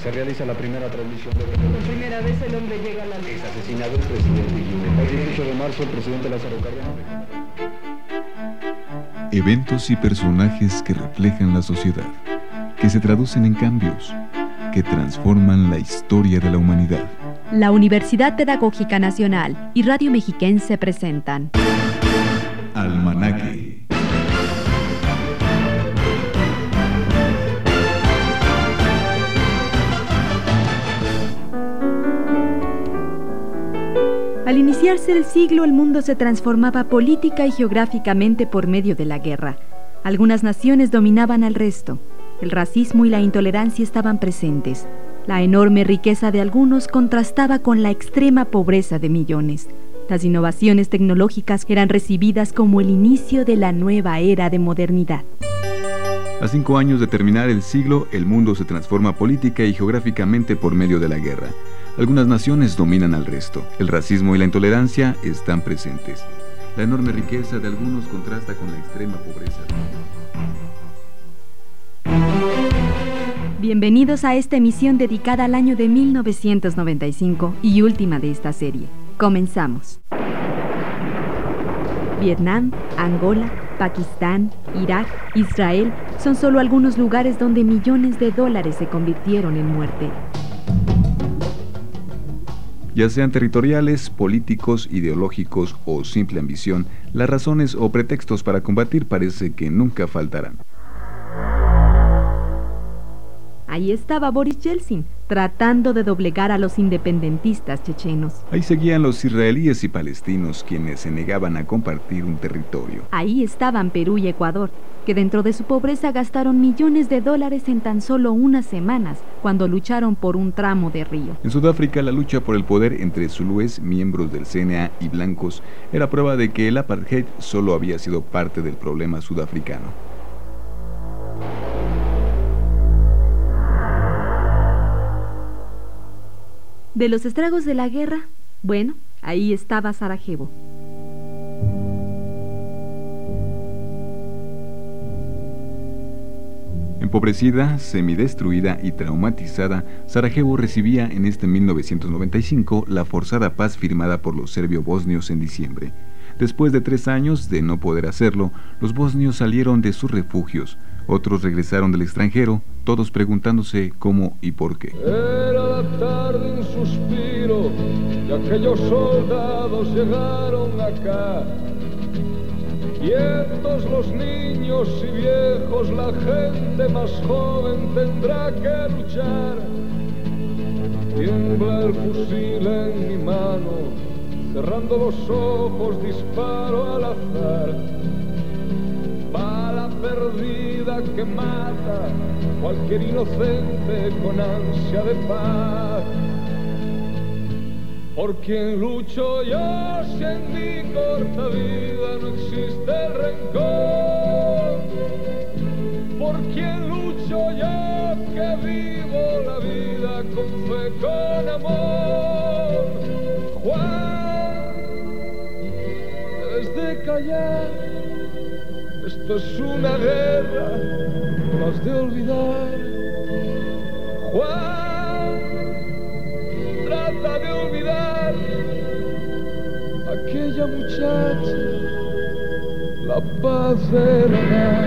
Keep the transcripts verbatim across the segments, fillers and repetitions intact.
Se realiza la primera transmisión de... Por primera vez el hombre llega a la luna. Es asesinado el presidente Guillermo. El dieciocho de marzo, el presidente Lázaro Cárdenas. Eventos y personajes que reflejan la sociedad, que se traducen en cambios, que transforman la historia de la humanidad. La Universidad Pedagógica Nacional y Radio Mexiquense presentan Almanaque. Al iniciarse el siglo, el mundo se transformaba política y geográficamente por medio de la guerra. Algunas naciones dominaban al resto. El racismo y la intolerancia estaban presentes. La enorme riqueza de algunos contrastaba con la extrema pobreza de millones. Las innovaciones tecnológicas eran recibidas como el inicio de la nueva era de modernidad. A cinco años de terminar el siglo, el mundo se transforma política y geográficamente por medio de la guerra. Algunas naciones dominan al resto. El racismo y la intolerancia están presentes. La enorme riqueza de algunos contrasta con la extrema pobreza. Bienvenidos a esta emisión dedicada al año de mil novecientos noventa y cinco y última de esta serie. Comenzamos. Vietnam, Angola, Pakistán, Irak, Israel son solo algunos lugares donde millones de dólares se convirtieron en muerte. Ya sean territoriales, políticos, ideológicos o simple ambición, las razones o pretextos para combatir parece que nunca faltarán. Ahí estaba Boris Yeltsin, tratando de doblegar a los independentistas chechenos. Ahí seguían los israelíes y palestinos, quienes se negaban a compartir un territorio. Ahí estaban Perú y Ecuador, que dentro de su pobreza gastaron millones de dólares en tan solo unas semanas, cuando lucharon por un tramo de río. En Sudáfrica, la lucha por el poder entre zulúes, miembros del C N A y blancos, era prueba de que el apartheid solo había sido parte del problema sudafricano. De los estragos de la guerra, bueno, ahí estaba Sarajevo. Empobrecida, semidestruida y traumatizada, Sarajevo recibía en este mil novecientos noventa y cinco la forzada paz firmada por los serbio-bosnios en diciembre. Después de tres años de no poder hacerlo, los bosnios salieron de sus refugios. Otros regresaron del extranjero, todos preguntándose cómo y por qué. Era la tarde un suspiro y aquellos soldados llegaron acá. Quietos los niños y viejos, la gente más joven tendrá que luchar. Tiembla el fusil en mi mano, cerrando los ojos disparo al azar. Bala perdida que mata cualquier inocente con ansia de paz. Por quien lucho yo, si en mi corta vida no existe el rencor. Por quien lucho yo, que vivo la vida con fe, con amor. Juan, debes de callar, esto es una guerra, no has de olvidar. Juan, trata de olvidar aquella muchacha, la paz era.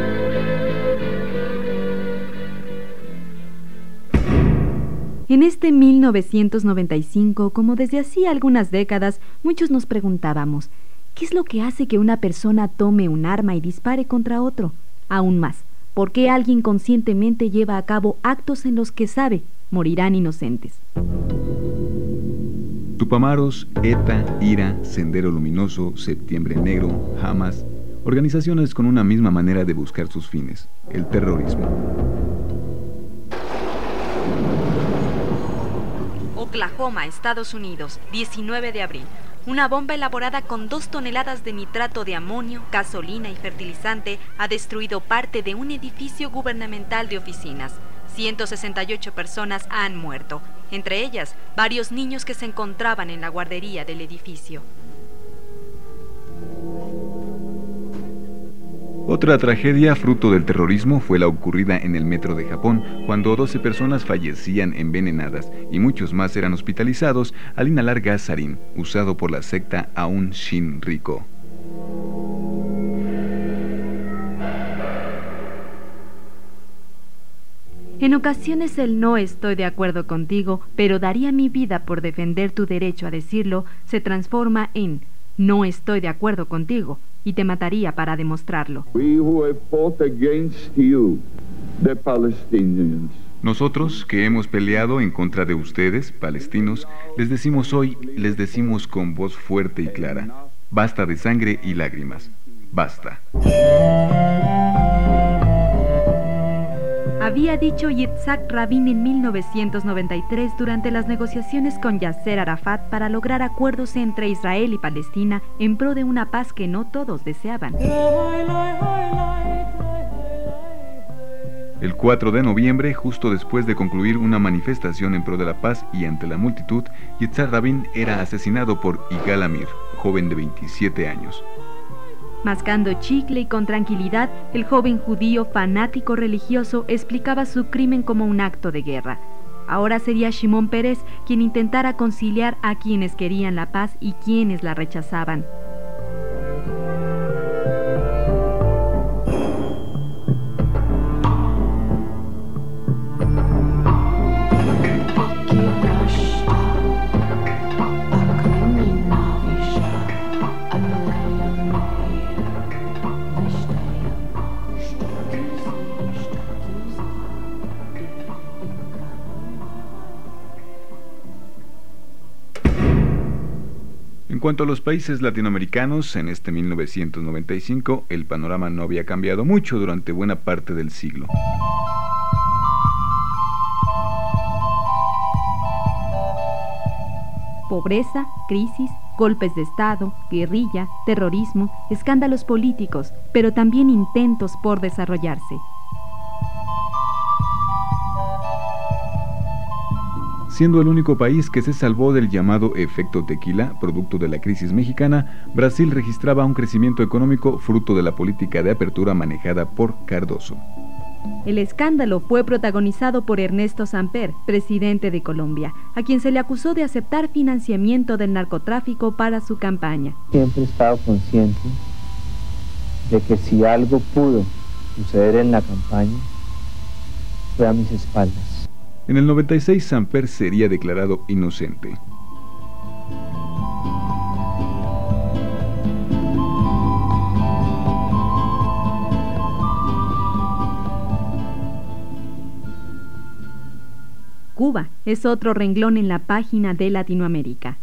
En este mil novecientos noventa y cinco, como desde hacía algunas décadas, muchos nos preguntábamos, ¿qué es lo que hace que una persona tome un arma y dispare contra otro? Aún más, ¿por qué alguien conscientemente lleva a cabo actos en los que sabe morirán inocentes? Tupamaros, ETA, IRA, Sendero Luminoso, Septiembre Negro, Hamas, organizaciones con una misma manera de buscar sus fines, el terrorismo. Oklahoma, Estados Unidos, diecinueve de abril. Una bomba elaborada con dos toneladas de nitrato de amonio, gasolina y fertilizante ha destruido parte de un edificio gubernamental de oficinas. ciento sesenta y ocho personas han muerto, entre ellas varios niños que se encontraban en la guardería del edificio. Otra tragedia fruto del terrorismo fue la ocurrida en el metro de Japón, cuando doce personas fallecían envenenadas y muchos más eran hospitalizados al inhalar gas sarín, usado por la secta Aum Shinriko. En ocasiones el no estoy de acuerdo contigo, pero daría mi vida por defender tu derecho a decirlo, se transforma en no estoy de acuerdo contigo, y te mataría para demostrarlo. We who have fought against you, the Palestinians. Nosotros, que hemos peleado en contra de ustedes, palestinos, les decimos hoy, les decimos con voz fuerte y clara, basta de sangre y lágrimas, basta. Había dicho Yitzhak Rabin en mil novecientos noventa y tres durante las negociaciones con Yasser Arafat para lograr acuerdos entre Israel y Palestina en pro de una paz que no todos deseaban. El cuatro de noviembre, justo después de concluir una manifestación en pro de la paz y ante la multitud, Yitzhak Rabin era asesinado por Yigal Amir, joven de veintisiete años. Mascando chicle y con tranquilidad, el joven judío fanático religioso explicaba su crimen como un acto de guerra. Ahora sería Shimon Peres quien intentara conciliar a quienes querían la paz y quienes la rechazaban. En cuanto a los países latinoamericanos, en este mil novecientos noventa y cinco, el panorama no había cambiado mucho durante buena parte del siglo. Pobreza, crisis, golpes de Estado, guerrilla, terrorismo, escándalos políticos, pero también intentos por desarrollarse. Siendo el único país que se salvó del llamado efecto tequila, producto de la crisis mexicana, Brasil registraba un crecimiento económico fruto de la política de apertura manejada por Cardoso. El escándalo fue protagonizado por Ernesto Samper, presidente de Colombia, a quien se le acusó de aceptar financiamiento del narcotráfico para su campaña. Siempre he estado consciente de que si algo pudo suceder en la campaña, fue a mis espaldas. En el noventa y seis, Samper sería declarado inocente. Cuba es otro renglón en la página de Latinoamérica.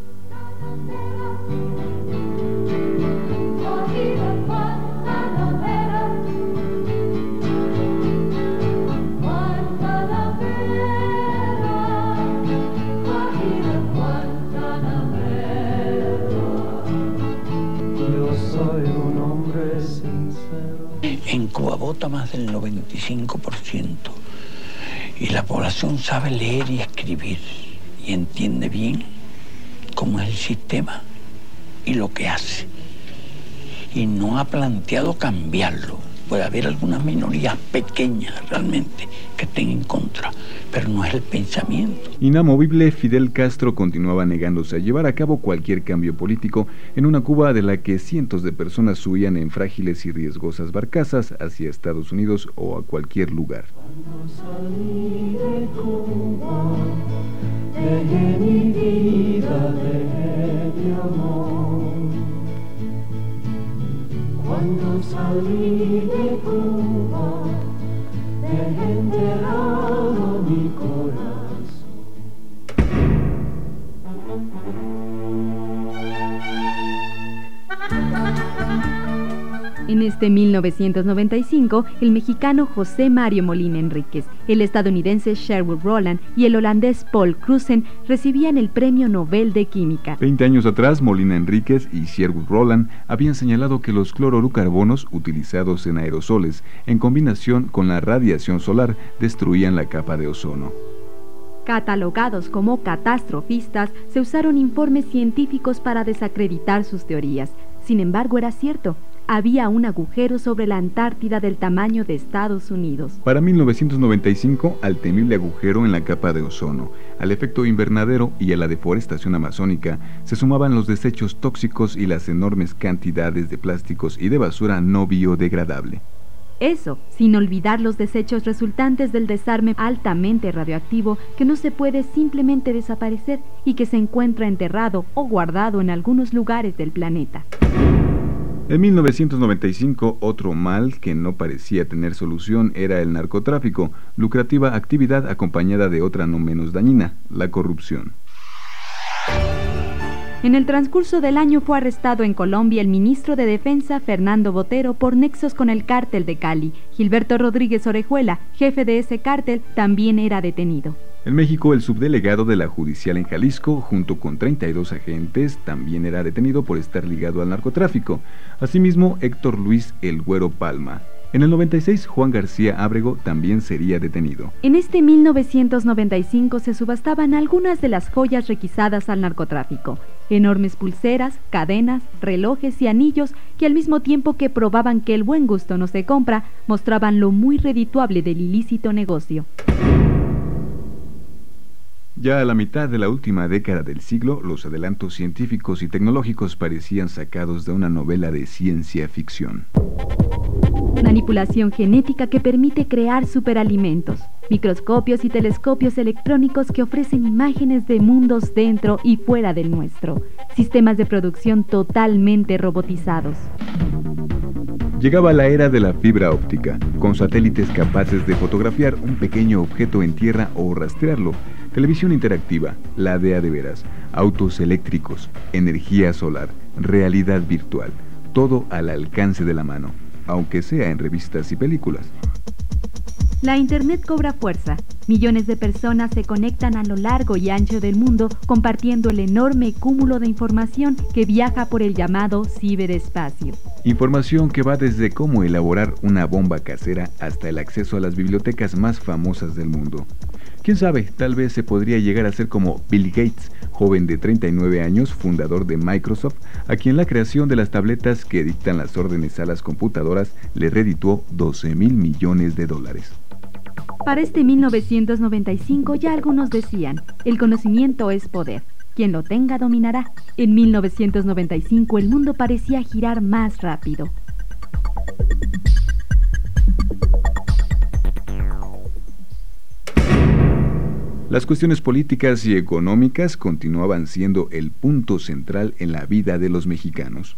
En Cuba vota más del noventa y cinco por ciento y la población sabe leer y escribir y entiende bien cómo es el sistema y lo que hace, y no ha planteado cambiarlo. Puede haber algunas minorías pequeñas realmente que estén en contra, pero no es el pensamiento. Inamovible, Fidel Castro continuaba negándose a llevar a cabo cualquier cambio político en una Cuba de la que cientos de personas huían en frágiles y riesgosas barcazas hacia Estados Unidos o a cualquier lugar. Cuando salí de Cuba, dejé mi vida, dejé mi amor. Cuando salí de Cuba, dejé enterrado mi corazón. En este mil novecientos noventa y cinco, el mexicano José Mario Molina Enríquez, el estadounidense Sherwood Rowland y el holandés Paul Cruzen recibían el Premio Nobel de Química. Veinte años atrás, Molina Enríquez y Sherwood Rowland habían señalado que los clorofluorocarbonos utilizados en aerosoles, en combinación con la radiación solar, destruían la capa de ozono. Catalogados como catastrofistas, se usaron informes científicos para desacreditar sus teorías. Sin embargo, era cierto. había un agujero sobre la Antártida del tamaño de Estados Unidos. Para mil novecientos noventa y cinco, al temible agujero en la capa de ozono, al efecto invernadero y a la deforestación amazónica, se sumaban los desechos tóxicos y las enormes cantidades de plásticos y de basura no biodegradable. Eso, sin olvidar los desechos resultantes del desarme altamente radioactivo que no se puede simplemente desaparecer y que se encuentra enterrado o guardado en algunos lugares del planeta. En mil novecientos noventa y cinco, otro mal que no parecía tener solución era el narcotráfico, lucrativa actividad acompañada de otra no menos dañina, la corrupción. En el transcurso del año fue arrestado en Colombia el ministro de Defensa Fernando Botero por nexos con el cártel de Cali. Gilberto Rodríguez Orejuela, jefe de ese cártel, también era detenido. En México, el subdelegado de la Judicial en Jalisco, junto con treinta y dos agentes, también era detenido por estar ligado al narcotráfico. Asimismo, Héctor Luis El Güero Palma. En el noventa y seis, Juan García Ábrego también sería detenido. En este mil novecientos noventa y cinco se subastaban algunas de las joyas requisadas al narcotráfico. Enormes pulseras, cadenas, relojes y anillos que al mismo tiempo que probaban que el buen gusto no se compra, mostraban lo muy redituable del ilícito negocio. Ya a la mitad de la última década del siglo, los adelantos científicos y tecnológicos parecían sacados de una novela de ciencia ficción. Manipulación genética que permite crear superalimentos, microscopios y telescopios electrónicos que ofrecen imágenes de mundos dentro y fuera del nuestro, sistemas de producción totalmente robotizados. Llegaba la era de la fibra óptica, con satélites capaces de fotografiar un pequeño objeto en tierra o rastrearlo, televisión interactiva, la de a de veras, autos eléctricos, energía solar, realidad virtual, todo al alcance de la mano, aunque sea en revistas y películas. La Internet cobra fuerza. Millones de personas se conectan a lo largo y ancho del mundo compartiendo el enorme cúmulo de información que viaja por el llamado ciberespacio. Información que va desde cómo elaborar una bomba casera hasta el acceso a las bibliotecas más famosas del mundo. Quién sabe, tal vez se podría llegar a ser como Bill Gates, joven de treinta y nueve años, fundador de Microsoft, a quien la creación de las tabletas que dictan las órdenes a las computadoras le redituó doce mil millones de dólares. Para este mil novecientos noventa y cinco ya algunos decían, el conocimiento es poder, quien lo tenga dominará. En mil novecientos noventa y cinco el mundo parecía girar más rápido. Las cuestiones políticas y económicas continuaban siendo el punto central en la vida de los mexicanos.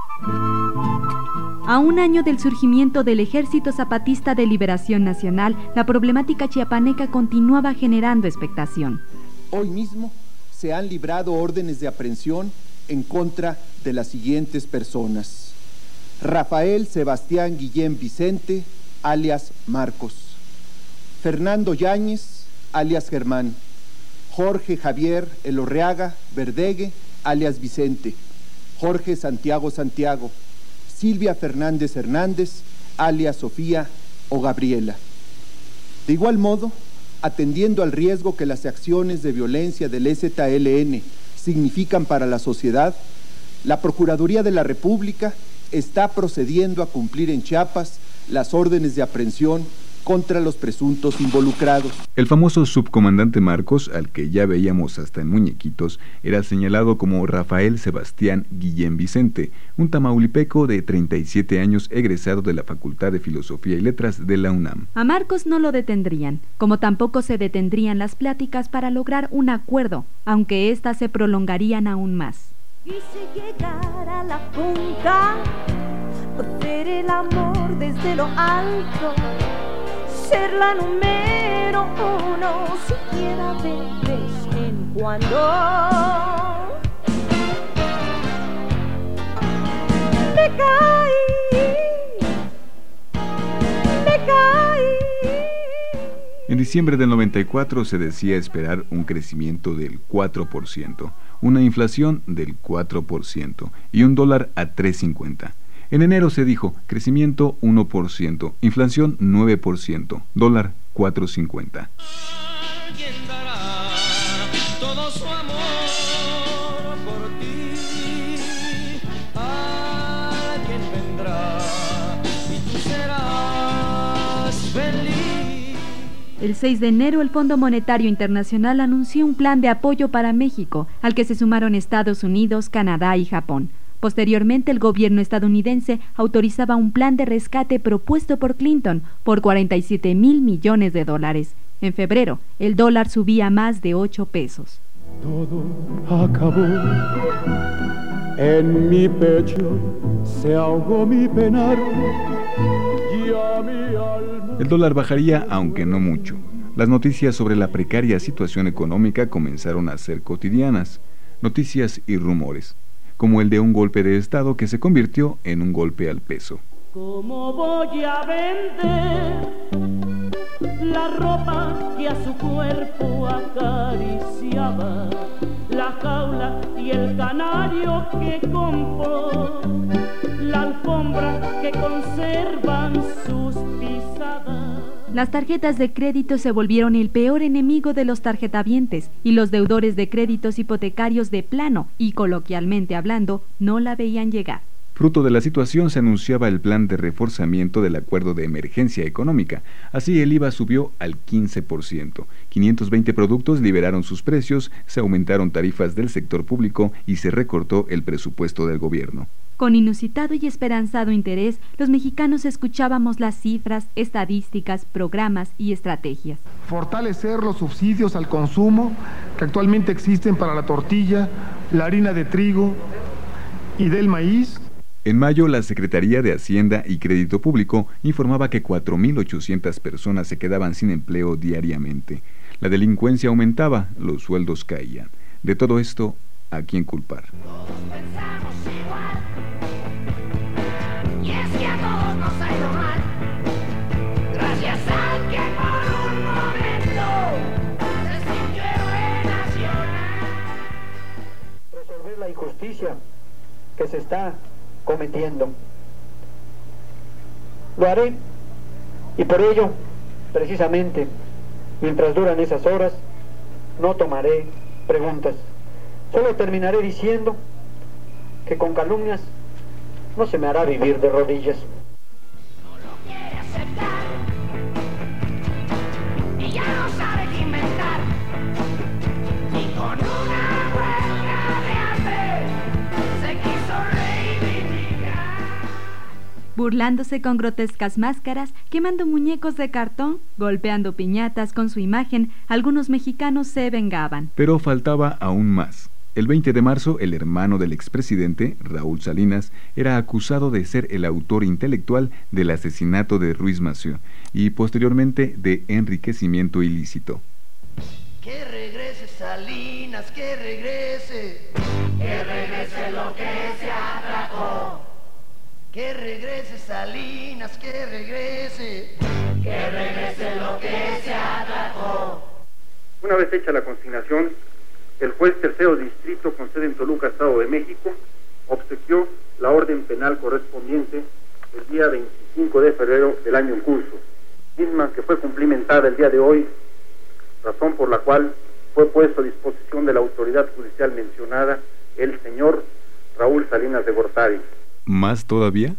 A un año del surgimiento del Ejército Zapatista de Liberación Nacional, la problemática chiapaneca continuaba generando expectación. Hoy mismo se han librado órdenes de aprehensión en contra de las siguientes personas: Rafael Sebastián Guillén Vicente, alias Marcos; Fernando Yáñez, alias Germán; Jorge Javier Elorreaga Verdegue, alias Vicente; Jorge Santiago Santiago; Silvia Fernández Hernández, alias Sofía o Gabriela. De igual modo, atendiendo al riesgo que las acciones de violencia del E Z L N significan para la sociedad, la Procuraduría de la República está procediendo a cumplir en Chiapas las órdenes de aprehensión contra los presuntos involucrados. El famoso subcomandante Marcos, al que ya veíamos hasta en muñequitos, era señalado como Rafael Sebastián Guillén Vicente, un tamaulipeco de treinta y siete años egresado de la Facultad de Filosofía y Letras de la UNAM. A Marcos no lo detendrían, como tampoco se detendrían las pláticas para lograr un acuerdo, aunque éstas se prolongarían aún más. Quise llegar a la punta, ver el amor desde lo alto, ser la número uno, siquiera de vez en cuando. Me caí, me caí. En diciembre del noventa y cuatro se decía esperar un crecimiento del cuatro por ciento, una inflación del cuatro por ciento y un dólar a tres cincuenta. En enero se dijo crecimiento uno por ciento, inflación nueve por ciento, dólar cuatro cincuenta. Alguien dará todo su amor por ti, alguien vendrá El seis de enero, el Fondo Monetario Internacional anunció un plan de apoyo para México, al que se sumaron Estados Unidos, Canadá y Japón. Posteriormente, el gobierno estadounidense autorizaba un plan de rescate propuesto por Clinton por cuarenta y siete mil millones de dólares. En febrero, el dólar subía a más de ocho pesos. Todo acabó. En mi pecho se ahogó mi penar. Ya mi alma... El dólar bajaría, aunque no mucho. Las noticias sobre la precaria situación económica comenzaron a ser cotidianas. Noticias y rumores, como el de un golpe de Estado que se convirtió en un golpe al peso. ¿Cómo voy a vender la ropa que a su cuerpo acariciaba? La jaula y el canario que compró, la alfombra que conservan sus pisadas. Las tarjetas de crédito se volvieron el peor enemigo de los tarjetavientes y los deudores de créditos hipotecarios de plano y, coloquialmente hablando, no la veían llegar. Fruto de la situación se anunciaba el plan de reforzamiento del acuerdo de emergencia económica. Así el I V A subió al quince por ciento. quinientos veinte productos liberaron sus precios, se aumentaron tarifas del sector público y se recortó el presupuesto del gobierno. Con inusitado y esperanzado interés, los mexicanos escuchábamos las cifras, estadísticas, programas y estrategias. Fortalecer los subsidios al consumo que actualmente existen para la tortilla, la harina de trigo y del maíz. En mayo, la Secretaría de Hacienda y Crédito Público informaba que cuatro mil ochocientas personas se quedaban sin empleo diariamente. La delincuencia aumentaba, los sueldos caían. De todo esto, ¿a quién culpar? Todos pensamos igual, y es que a todos nos ha ido mal, gracias al que por un momento se sintió héroe nacional. Resolver la injusticia que se está cometiendo. Lo haré, y por ello, precisamente, mientras duran esas horas, no tomaré preguntas. Solo terminaré diciendo que con calumnias no se me hará vivir de rodillas. No lo quiere aceptar y ya no sabe qué inventar, ni con una huelga de hambre se quiso reivindicar. Burlándose con grotescas máscaras, quemando muñecos de cartón, golpeando piñatas con su imagen, algunos mexicanos se vengaban. Pero faltaba aún más. El veinte de marzo, el hermano del expresidente, Raúl Salinas, era acusado de ser el autor intelectual del asesinato de Ruiz Massieu y posteriormente de enriquecimiento ilícito. Que regrese Salinas, que regrese, que regrese lo que se atracó. Que regrese Salinas, que regrese, que regrese lo que se atracó. Una vez hecha la consignación, el juez tercero distrito con sede en Toluca, Estado de México, obsequió la orden penal correspondiente el día veinticinco de febrero del año en curso, misma que fue cumplimentada el día de hoy, razón por la cual fue puesto a disposición de la autoridad judicial mencionada el señor Raúl Salinas de Gortari. ¿Más todavía?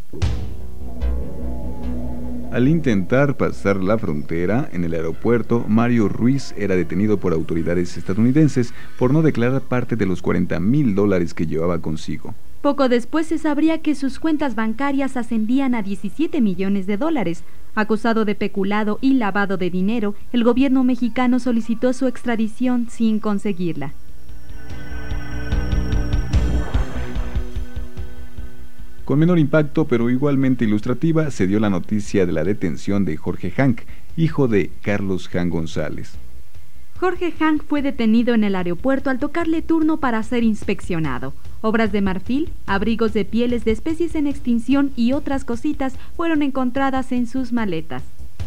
Al intentar pasar la frontera en el aeropuerto, Mario Ruiz era detenido por autoridades estadounidenses por no declarar parte de los cuarenta mil dólares que llevaba consigo. Poco después se sabría que sus cuentas bancarias ascendían a diecisiete millones de dólares. Acusado de peculado y lavado de dinero, el gobierno mexicano solicitó su extradición sin conseguirla. Con menor impacto, pero igualmente ilustrativa, se dio la noticia de la detención de Jorge Hank, hijo de Carlos Hank González. Jorge Hank fue detenido en el aeropuerto al tocarle turno para ser inspeccionado. Obras de marfil, abrigos de pieles de especies en extinción y otras cositas fueron encontradas en sus maletas.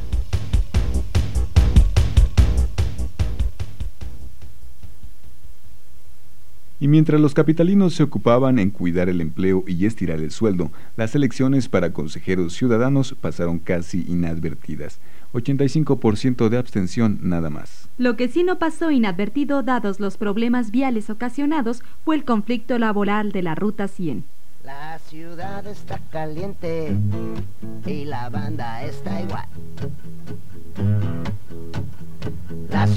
Y mientras los capitalinos se ocupaban en cuidar el empleo y estirar el sueldo, las elecciones para consejeros ciudadanos pasaron casi inadvertidas. ochenta y cinco por ciento de abstención nada más. Lo que sí no pasó inadvertido, dados los problemas viales ocasionados, fue el conflicto laboral de la Ruta cien. La ciudad está caliente y la banda está igual.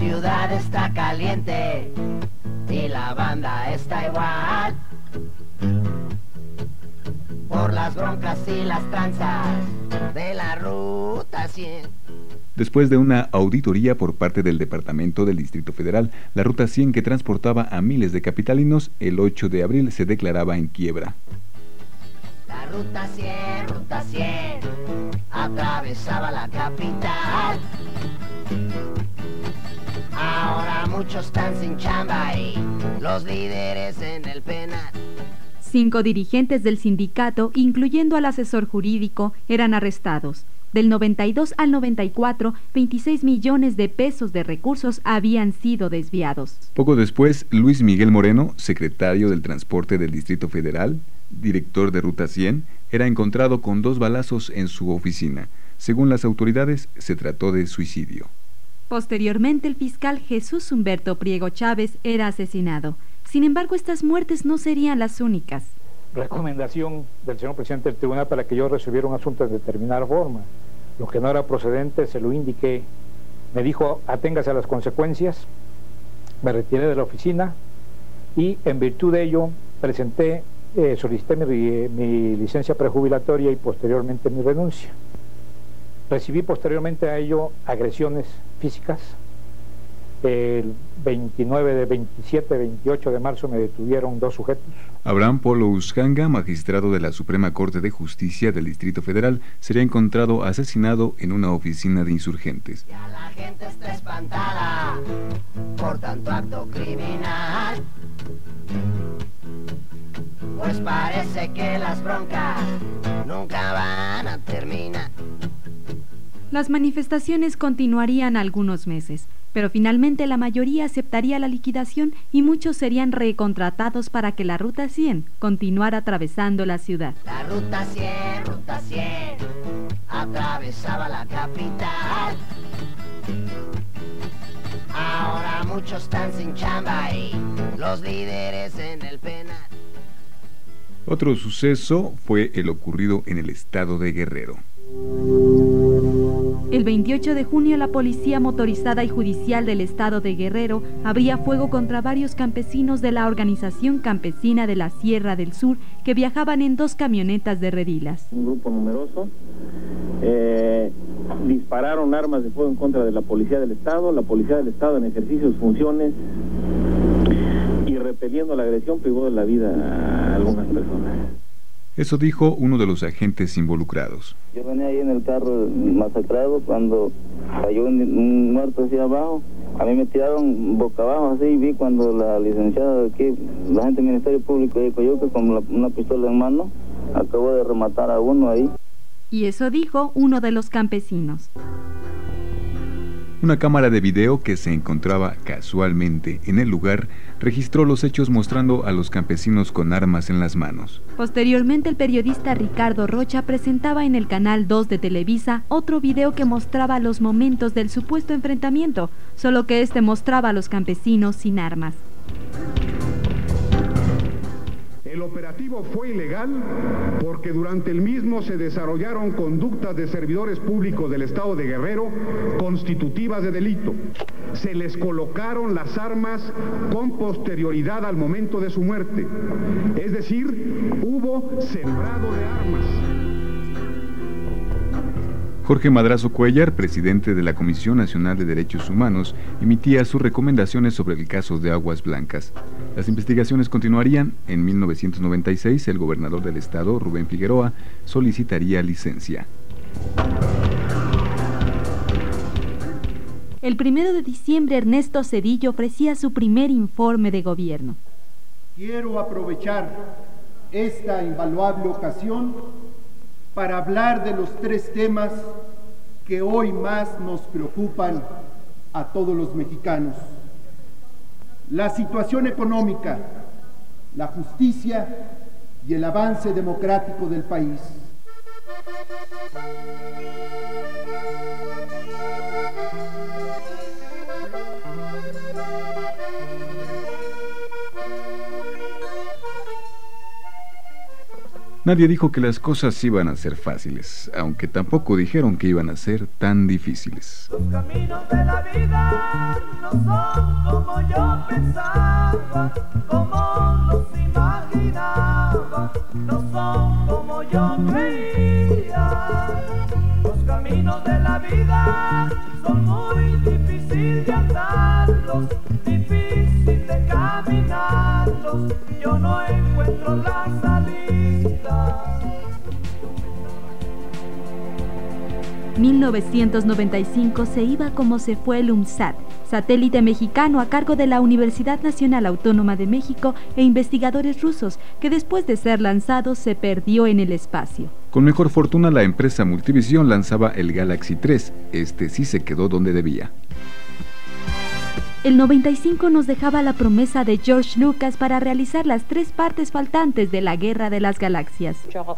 ciudad está caliente y la banda está igual. Por las broncas y las tranzas de la ruta cien. Después de una auditoría por parte del Departamento del Distrito Federal, la Ruta cien, que transportaba a miles de capitalinos, el ocho de abril se declaraba en quiebra. La Ruta cien, Ruta cien, atravesaba la capital. Ahora muchos están sin chamba y los líderes en el penal. Cinco dirigentes del sindicato, incluyendo al asesor jurídico, eran arrestados. Del noventa y dos al noventa y cuatro, veintiséis millones de pesos de recursos habían sido desviados. Poco después, Luis Miguel Moreno, secretario del Transporte del Distrito Federal, director de Ruta cien, era encontrado con dos balazos en su oficina. Según las autoridades, se trató de suicidio. Posteriormente, el fiscal Jesús Humberto Priego Chávez era asesinado. Sin embargo, estas muertes no serían las únicas. Recomendación del señor presidente del tribunal para que yo resolviera un asunto de determinada forma. Lo que no era procedente se lo indiqué. Me dijo, aténgase a las consecuencias. Me retiré de la oficina y en virtud de ello presenté, eh, solicité mi, mi licencia prejubilatoria y posteriormente mi renuncia. Recibí posteriormente a ello agresiones físicas. El veintinueve, de veintisiete, veintiocho de marzo me detuvieron dos sujetos. Abraham Polo Uscanga, magistrado de la Suprema Corte de Justicia del Distrito Federal, sería encontrado asesinado en una oficina de insurgentes. Ya la gente está espantada por tanto acto criminal. Pues parece que las broncas nunca van a terminar. Las manifestaciones continuarían algunos meses, pero finalmente la mayoría aceptaría la liquidación y muchos serían recontratados para que la Ruta cien continuara atravesando la ciudad. La Ruta cien, Ruta cien, atravesaba la capital. Ahora muchos están sin chamba y los líderes en el penal. Otro suceso fue el ocurrido en el estado de Guerrero. El veintiocho de junio, la Policía Motorizada y Judicial del Estado de Guerrero abría fuego contra varios campesinos de la Organización Campesina de la Sierra del Sur que viajaban en dos camionetas de redilas. Un grupo numeroso eh, dispararon armas de fuego en contra de la Policía del Estado, la Policía del Estado en ejercicio de sus funciones y repeliendo la agresión privó de la vida a algunas personas. Eso dijo uno de los agentes involucrados. Yo venía ahí en el carro masacrado cuando cayó un muerto hacia abajo. A mí me tiraron boca abajo así y vi cuando la licenciada de aquí, la gente del Ministerio Público de Coyuca con la, una pistola en mano, acabó de rematar a uno ahí. Y eso dijo uno de los campesinos. Una cámara de video que se encontraba casualmente en el lugar registró los hechos mostrando a los campesinos con armas en las manos. Posteriormente, el periodista Ricardo Rocha presentaba en el Canal dos de Televisa otro video que mostraba los momentos del supuesto enfrentamiento, solo que este mostraba a los campesinos sin armas. El operativo fue ilegal porque durante el mismo se desarrollaron conductas de servidores públicos del Estado de Guerrero constitutivas de delito. Se les colocaron las armas con posterioridad al momento de su muerte. Es decir, hubo sembrado de armas. Jorge Madrazo Cuellar, presidente de la Comisión Nacional de Derechos Humanos, emitía sus recomendaciones sobre el caso de Aguas Blancas. Las investigaciones continuarían. En mil novecientos noventa y seis, el gobernador del estado, Rubén Figueroa, solicitaría licencia. El primero de diciembre, Ernesto Zedillo ofrecía su primer informe de gobierno. Quiero aprovechar esta invaluable ocasión para hablar de los tres temas que hoy más nos preocupan a todos los mexicanos: la situación económica, la justicia y el avance democrático del país. Nadie dijo que las cosas iban a ser fáciles, aunque tampoco dijeron que iban a ser tan difíciles. Los caminos de la vida no son como yo pensaba, como los imaginaba, no son como yo creía. Los caminos de la vida son muy difíciles de andarlos, difícil de caminarlos, yo no encuentro la salida. mil novecientos noventa y cinco se iba como se fue el UNSAT, satélite mexicano a cargo de la Universidad Nacional Autónoma de México e investigadores rusos, que después de ser lanzado se perdió en el espacio. Con mejor fortuna, la empresa Multivisión lanzaba el Galaxy tres. Este sí se quedó donde debía. El noventa y cinco nos dejaba la promesa de George Lucas para realizar las tres partes faltantes de la Guerra de las Galaxias.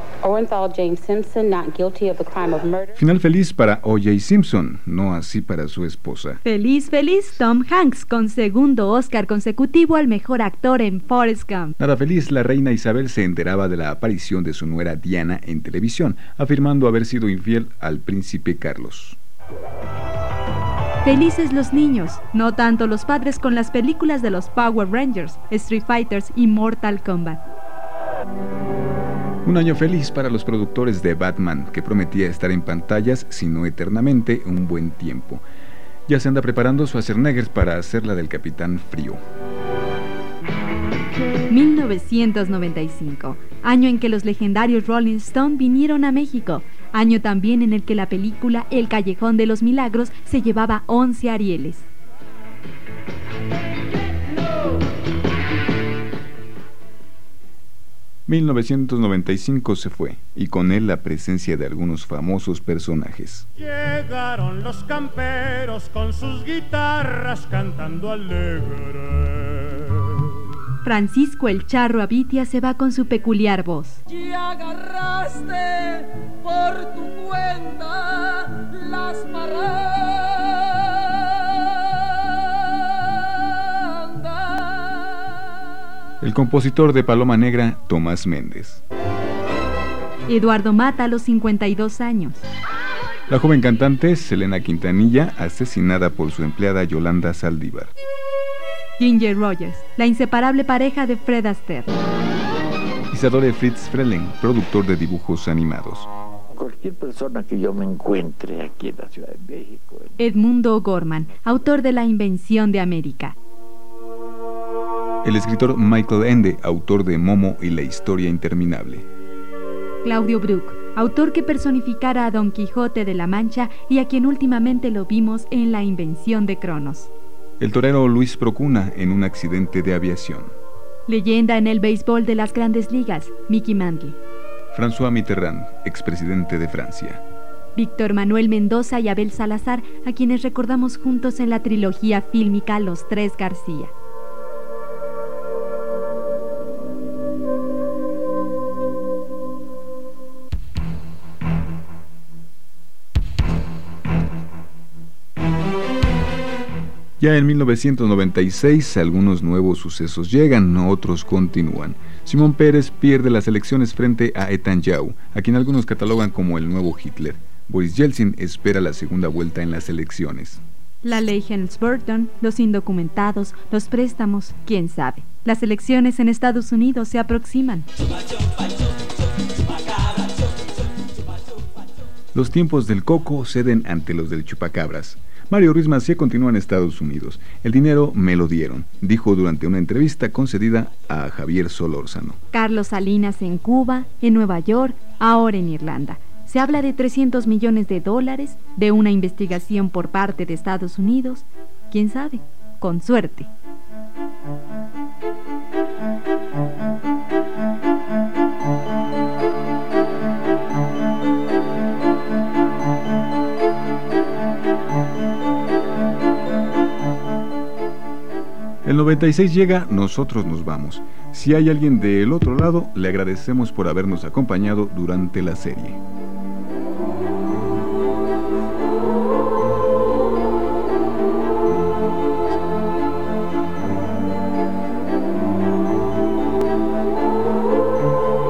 Final feliz para O J Simpson, no así para su esposa. Feliz, feliz Tom Hanks, con segundo Oscar consecutivo al mejor actor en Forrest Gump. Nada feliz, la reina Isabel se enteraba de la aparición de su nuera Diana en televisión, afirmando haber sido infiel al príncipe Carlos. Felices los niños, no tanto los padres, con las películas de los Power Rangers, Street Fighters y Mortal Kombat. Un año feliz para los productores de Batman, que prometía estar en pantallas, si no eternamente, un buen tiempo. Ya se anda preparando Schwarzenegger para hacer la del Capitán Frío. mil novecientos noventa y cinco, año en que los legendarios Rolling Stones vinieron a México. Año también en el que la película El Callejón de los Milagros se llevaba once Arieles. mil novecientos noventa y cinco se fue, y con él la presencia de algunos famosos personajes. Llegaron los camperos con sus guitarras cantando alegre. Francisco el Charro Abitia se va con su peculiar voz. Y agarraste por tu cuenta las parrandas. El compositor de Paloma Negra, Tomás Méndez. Eduardo Mata a los cincuenta y dos años. La joven cantante Selena Quintanilla, asesinada por su empleada Yolanda Saldívar. Ginger Rogers, la inseparable pareja de Fred Astaire. Isadore Fritz Freleng, productor de dibujos animados. Cualquier persona que yo me encuentre aquí en la Ciudad de México. Edmundo O'Gorman, autor de La Invención de América. El escritor Michael Ende, autor de Momo y la Historia Interminable. Claudio Brook, autor que personificara a Don Quijote de la Mancha y a quien últimamente lo vimos en La Invención de Cronos. El torero Luis Procuna en un accidente de aviación. Leyenda en el béisbol de las Grandes Ligas, Mickey Mantle. François Mitterrand, expresidente de Francia. Víctor Manuel Mendoza y Abel Salazar, a quienes recordamos juntos en la trilogía fílmica Los Tres García. Ya en mil novecientos noventa y seis, algunos nuevos sucesos llegan, otros continúan. Simón Pérez pierde las elecciones frente a Netanyahu, a quien algunos catalogan como el nuevo Hitler. Boris Yeltsin espera la segunda vuelta en las elecciones. La ley Helms-Burton, los indocumentados, los préstamos, quién sabe. Las elecciones en Estados Unidos se aproximan. Los tiempos del coco ceden ante los del chupacabras. Mario Ruiz Massieu continúa en Estados Unidos. El dinero me lo dieron, dijo durante una entrevista concedida a Javier Solórzano. Carlos Salinas en Cuba, en Nueva York, ahora en Irlanda. Se habla de trescientos millones de dólares, de una investigación por parte de Estados Unidos. ¿Quién sabe? Con suerte. El noventa y seis llega, nosotros nos vamos. Si hay alguien del otro lado, le agradecemos por habernos acompañado durante la serie.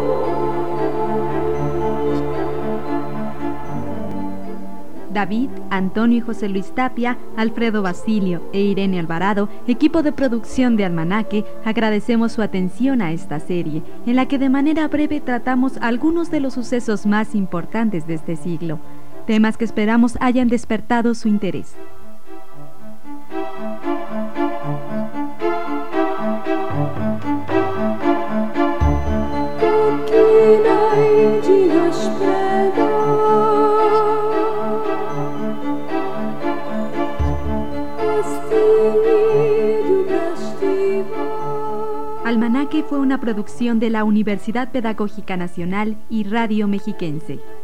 David Antonio y José Luis Tapia, Alfredo Basilio e Irene Alvarado, equipo de producción de Almanaque, agradecemos su atención a esta serie, en la que de manera breve tratamos algunos de los sucesos más importantes de este siglo, temas que esperamos hayan despertado su interés. Almanaque fue una producción de la Universidad Pedagógica Nacional y Radio Mexiquense.